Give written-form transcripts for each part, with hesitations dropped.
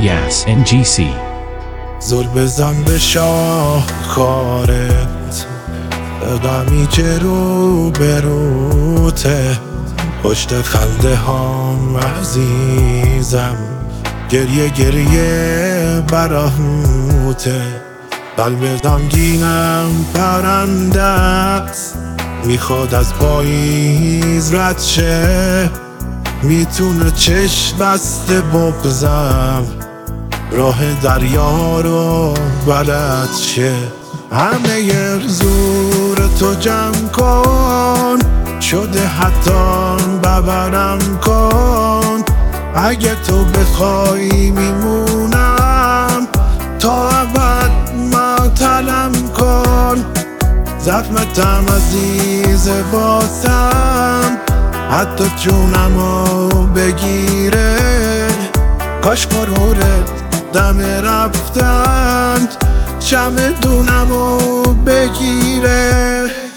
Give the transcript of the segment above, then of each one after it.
Yes NGC. زل بزن به شاهکارت، غمی که رو به روته، پشت خنده هام عزیزم، گریه گریه براهوته. قلب غمگینم پرنده است، میخواد از پاییز رد شه، میتونه چشم بسته بغزم، راه دریا رو بلد شه. همه زور تو جمع کن، شده حتی ببرم کن. اگه تو بخوای میمونم، تا ابد معطلم کن. زخمتم عزیز باسم، حتی جونمو بگیره. کاش غرورت دم رفتن، چمدونمو بگیره.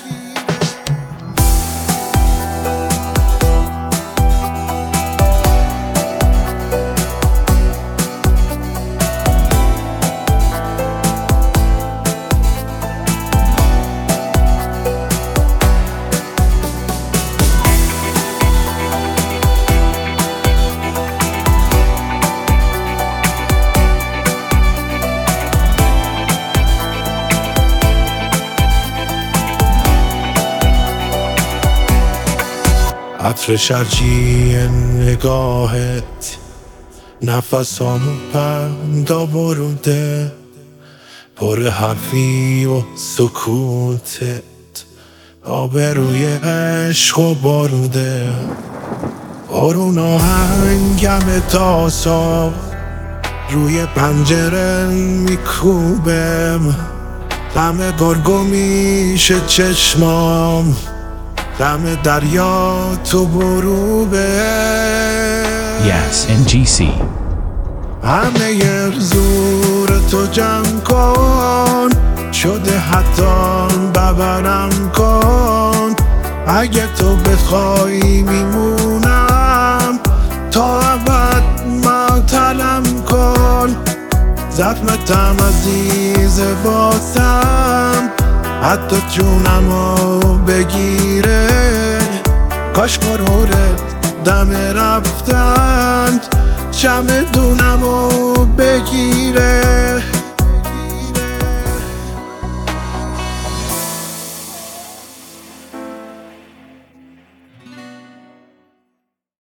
عطر شرجی نگاهت، نفسامو پندا بروده، پر حرفی و سکوتت، آبروی عشق و باروده. بارون آهنگم تاسا روی پنجره میکوبم، دم گرگو میشه چشمام، دم دریا تو بروبه. Yes NGC. همه زور تو جمع کن، شده حتی ببرم کن. اگه تو بخوای میمونم، تا ابد معطلم کن. زخمتم عزیز باسم، حتی جونمو بگیره. کاش غرورت دم رفتن، چمدونمو بگیره.